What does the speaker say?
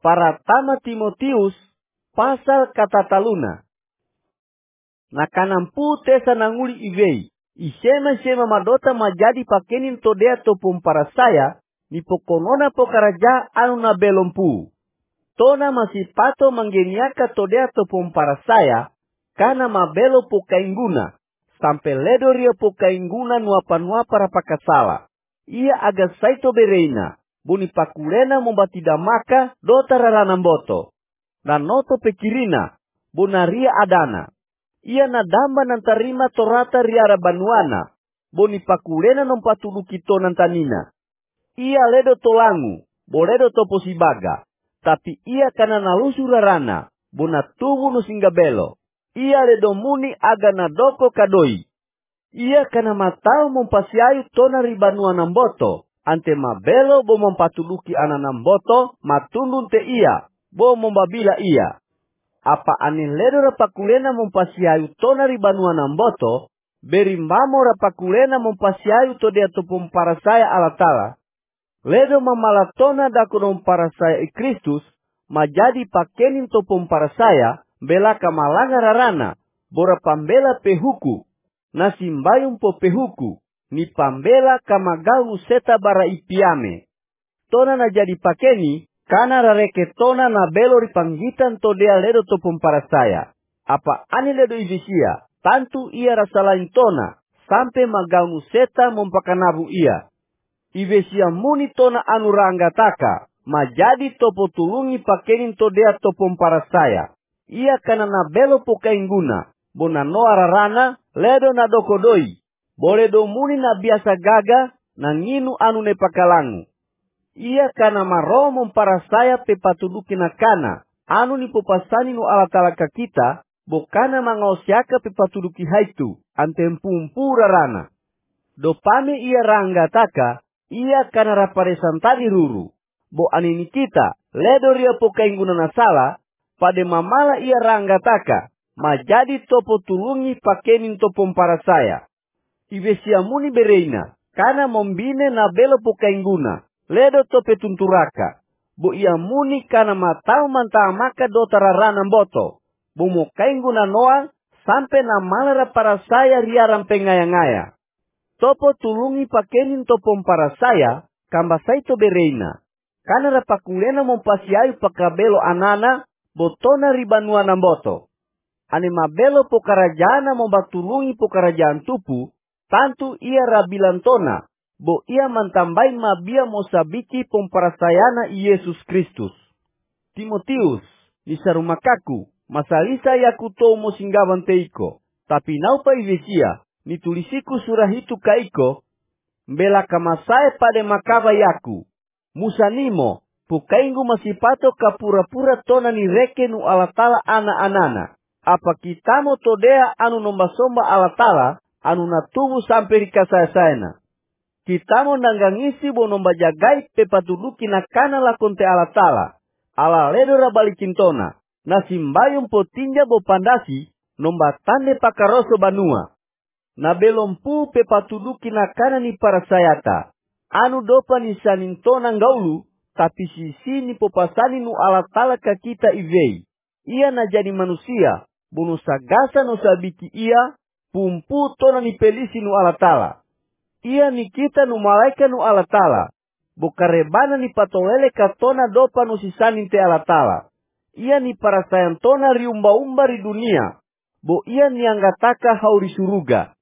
Para tama Timotius, pasal kata taluna. Nakanampu tesa nanguli ivei. Isema madota majadi pakenin todea topum para saya. Nipokonona pokaraja anu na belompu. Tona masih pato manggeniaka todea topum para saya. Kana mabelo pokaingguna. Sampai ledo ria pokaingguna nuapa-nuapa rapakasala. Ia agak saito bereina. Buni pakulena mombatida maka dota raranamboto. Dan noto pekirina. Bonaria adana. Ia nadamba nantarima torata riara banuana. Boni pakulena nompatuluki to nantanina. Ia ledo tolangu. Boledo topo sibaga. Tapi ia kana nalusu rarana. Bona tubu nusinggabelo. Ia ledo muni aga nadoko kadoi. Ia kana matao mompasiayu tona ribanua namboto. Ante mabelo bo mompatuluki ananamboto matundun te ia. Bo mombabila ia. Apa anin ledo rapakulena mompasiayu tona ribanua namboto. Berimbamo rapakulena mompasiayu to dia topum para saya alatala. Ledo mamalatona dakunom para saya i Kristus. Majadi pakenin topum para saya. Bela kamalanga rarana. Bora pambela pehuku. Nasimbayum po pehuku. Ni pambela kamagalu seta bara ipiame. Tona na jadi pakeni. Kana rareke tona na belo ripanggitan to dea ledo topum para saya. Apa ani ledo ivisia. Tantu ia rasa lain tona. Sampai magalu seta mompakanabu ia. Ivesia muni tona anuranga taka. Majadi topo tulungi pakenin to dea topum para saya. Ia kana na belo pokaingguna. Bona noa rarana ledo na dokodoi. Bole do muni na biasa gaga na nginu anu ne pakalangu. Ia kana maromon para saya pepatuduki na kana. Anu ni popasani nu alatala ka kita. Bokana mangaosiaka pepatuduki haitu. Antempumpu rarana. Dopame ia rangga taka. Ia kana raparesan tadi ruru. Bo anini kita. Ledo ria pokaingguna na sala. Pade mamala ia rangga taka. Majadi topo tulungi pakenin topom para saya. Ivesia muni bereina. Kana mombine na belo pokaingguna. Ledo tope tunturaka. Bo ia muni kana matau manta maka dotara ranam boto. Bo mo kaingguna noa. Sampai na malara para saya riaram pengaya-ngaya. Topo tulungi pakenin topom para saya. Kamba saito bereina. Kana rapakulena mompasiayu pakabelo anana. Botona ribanua namboto. Ane mabelo pokarajana membatulungi pokarajaan tupu, tantu ia rabilantona, bo ia mantambai mabia mosabiki pomparasayana Yesus Kristus. Timotius, nisarumakaku, masalisa yakuto mosinggaban teiko, tapi naupa ivesia, nitulisiku surah itu kaiko, mbela kamasae pade makava yaku, musanimo, pukaingu masipato kapura-pura tona ni reke nu alatala ana-anana. Apa kita mo todea anu nombasomba alatala, anu natubu sampai rikasaya-sayana. Kita mo nanggangisi bo nomba jagai pepatuduki na kana lakonte alatala. Ala ledo rabalikin tona. Nasimbayum potinja bo pandasi, nomba tande pakaroso banua. Na belompu pepatuduki na kana ni para sayata. Anu dopa ni sanin tona ngaulu, tapi sisi ni popasani nu alatala ka kita ivei. Ia na jadi manusia. Bunu sagasa no sabiki ia, pumpu tona ni pelisi nu alatala. Ia ni kita nu malaika nu alatala. Bukarebana ni patolele katona dopa nu sisanin te alatala. Ia ni para sayang tona riumba-umba ri dunia. Bo ia ni anggataka hauri suruga.